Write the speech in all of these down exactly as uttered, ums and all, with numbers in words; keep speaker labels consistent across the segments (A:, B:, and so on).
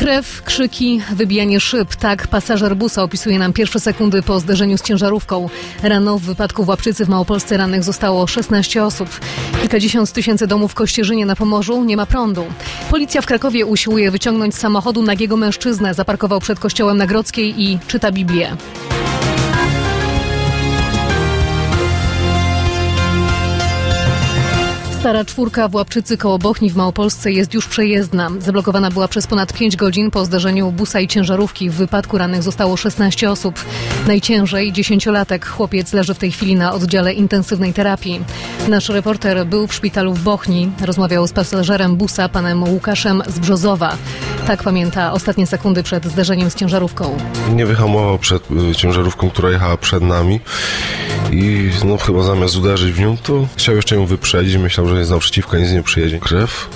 A: Krew, krzyki, wybijanie szyb. Tak pasażer busa opisuje nam pierwsze sekundy po zderzeniu z ciężarówką. Rano w wypadku w Łapczycy w Małopolsce rannych zostało szesnaście osób. Kilkadziesiąt tysięcy domów w Kościerzynie na Pomorzu nie ma prądu. Policja w Krakowie usiłuje wyciągnąć z samochodu nagiego mężczyznę. Zaparkował przed kościołem na Grodzkiej i czyta Biblię. Stara czwórka w Łapczycy koło Bochni w Małopolsce jest już przejezdna. Zablokowana była przez ponad pięć godzin po zdarzeniu busa i ciężarówki. W wypadku rannych zostało szesnaście osób. Najciężej dziesięciolatek. Chłopiec leży w tej chwili na oddziale intensywnej terapii. Nasz reporter był w szpitalu w Bochni. Rozmawiał z pasażerem busa, panem Łukaszem z Brzozowa. Tak pamięta ostatnie sekundy przed zderzeniem z ciężarówką.
B: Nie wyhamował przed y, ciężarówką, która jechała przed nami i no chyba zamiast uderzyć w nią, to chciał jeszcze ją wyprzedzić. Myślał, że jest naprzeciwko, nic nie przyjedzie. Krew,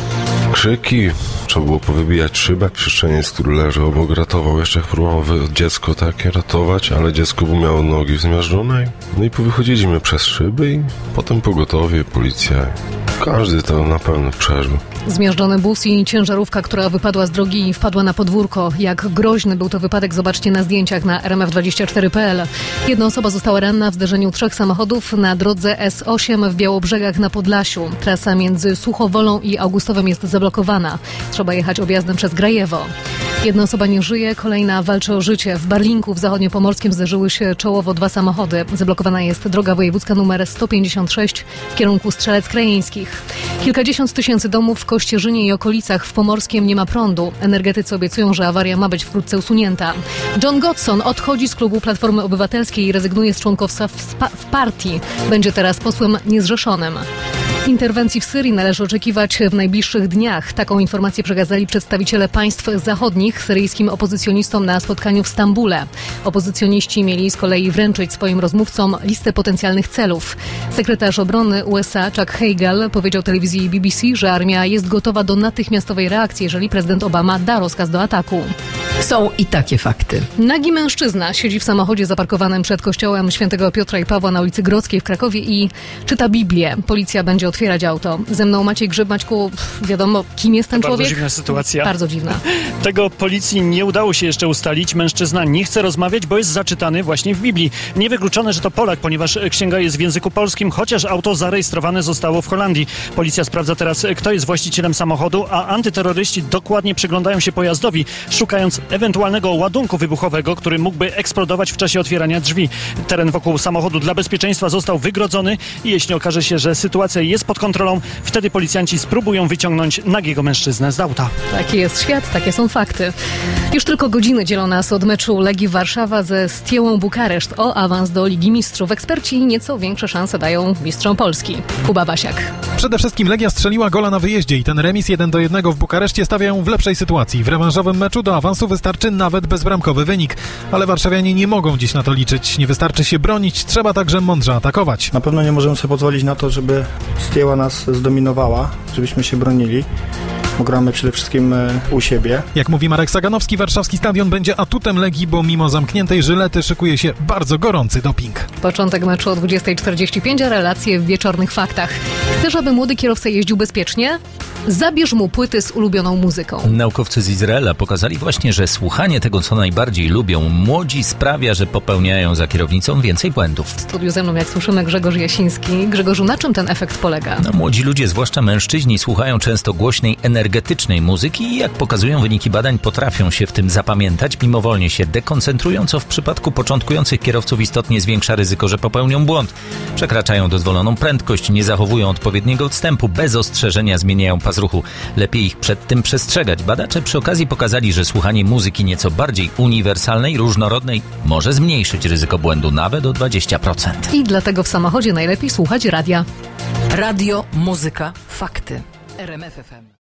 B: krzyki, trzeba było powybijać szybę. Przyszczeniec, który leży obok, ratował. Jeszcze próbował dziecko takie ratować, ale dziecko miało nogi zmiażdżone. No i powychodziliśmy przez szyby i potem pogotowie, policja. Każdy to na pewno przeżył.
A: Zmiażdżony bus i ciężarówka, która wypadła z drogi i wpadła na podwórko. Jak groźny był to wypadek, zobaczcie na zdjęciach na er em ef dwadzieścia cztery kropka pe el. Jedna osoba została ranna w zderzeniu trzech samochodów na drodze es osiem w Białobrzegach na Podlasiu. Trasa między Suchowolą i Augustowem jest zablokowana. Trzeba jechać objazdem przez Grajewo. Jedna osoba nie żyje, kolejna walczy o życie. W Barlinku w zachodniopomorskim zderzyły się czołowo dwa samochody. Zablokowana jest droga wojewódzka numer sto pięćdziesiąt sześć w kierunku Strzelec Krajeńskich. Kilkadziesiąt tysięcy domów w Kościerzynie i okolicach w Pomorskiem nie ma prądu. Energetycy obiecują, że awaria ma być wkrótce usunięta. John Godson odchodzi z klubu Platformy Obywatelskiej i rezygnuje z członkostwa w, spa- w partii. Będzie teraz posłem niezrzeszonym. Interwencji w Syrii należy oczekiwać w najbliższych dniach. Taką informację przekazali przedstawiciele państw zachodnich syryjskim opozycjonistom na spotkaniu w Stambule. Opozycjoniści mieli z kolei wręczyć swoim rozmówcom listę potencjalnych celów. Sekretarz obrony u es a Chuck Hagel powiedział telewizji bi bi si, że armia jest gotowa do natychmiastowej reakcji, jeżeli prezydent Obama da rozkaz do ataku.
C: Są i takie fakty.
A: Nagi mężczyzna siedzi w samochodzie zaparkowanym przed kościołem Świętego Piotra i Pawła na ulicy Grodzkiej w Krakowie i czyta Biblię. Policja będzie otwierać auto. Ze mną Maciej Grzyb. Maćku, wiadomo, kim jest ten
D: to
A: człowiek?
D: Bardzo dziwna sytuacja.
A: Bardzo dziwna.
D: Tego policji nie udało się jeszcze ustalić. Mężczyzna nie chce rozmawiać, bo jest zaczytany właśnie w Biblii. Niewykluczone, że to Polak, ponieważ księga jest w języku polskim, chociaż auto zarejestrowane zostało w Holandii. Policja sprawdza teraz, kto jest właścicielem samochodu, a antyterroryści dokładnie przyglądają się pojazdowi, szukając ewentualnego ładunku wybuchowego, który mógłby eksplodować w czasie otwierania drzwi. Teren wokół samochodu dla bezpieczeństwa został wygrodzony i jeśli okaże się, że sytuacja jest pod kontrolą, wtedy policjanci spróbują wyciągnąć nagiego mężczyznę z auta.
A: Taki jest świat, takie są fakty. Już tylko godziny dzielą nas od meczu Legii Warszawa ze Steałą Bukareszt o awans do Ligi Mistrzów. Eksperci nieco większe szanse dają mistrzom Polski. Kuba Basiak.
E: Przede wszystkim Legia strzeliła gola na wyjeździe i ten remis jeden do jednego w Bukareszcie stawia ją w lepszej sytuacji. W rewanżowym meczu do awansu wystarczy nawet bezbramkowy wynik. Ale warszawianie nie mogą dziś na to liczyć. Nie wystarczy się bronić, trzeba także mądrze atakować.
F: Na pewno nie możemy sobie pozwolić na to, żeby Steaua nas zdominowała, żebyśmy się bronili. Bo gramy przede wszystkim u siebie.
E: Jak mówi Marek Saganowski, warszawski stadion będzie atutem Legii, bo mimo zamkniętej żylety szykuje się bardzo gorący doping.
A: Początek meczu o dwudziesta czterdzieści pięć, a relacje w wieczornych faktach. Chcesz, aby młody kierowca jeździł bezpiecznie? Zabierz mu płyty z ulubioną muzyką.
G: Naukowcy z Izraela pokazali właśnie, że słuchanie tego, co najbardziej lubią młodzi, sprawia, że popełniają za kierownicą więcej błędów.
A: W studiu ze mną, jak słyszymy, Grzegorz Jasiński. Grzegorzu, na czym ten efekt polega?
G: No, młodzi ludzie, zwłaszcza mężczyźni, słuchają często głośnej, energetycznej muzyki i jak pokazują wyniki badań, potrafią się w tym zapamiętać, mimowolnie się dekoncentrują, co w przypadku początkujących kierowców istotnie zwiększa ryzyko, że popełnią błąd. Przekraczają dozwoloną prędkość, nie zachowują odpowiedniego odstępu, bez ostrzeżenia zmieniają pas ruchu. Lepiej ich przed tym przestrzegać. Badacze przy okazji pokazali, że słuchanie muzyki nieco bardziej uniwersalnej, różnorodnej może zmniejszyć ryzyko błędu nawet o dwadzieścia procent.
A: I dlatego w samochodzie najlepiej słuchać radia.
C: Radio, muzyka, fakty. R M F F M.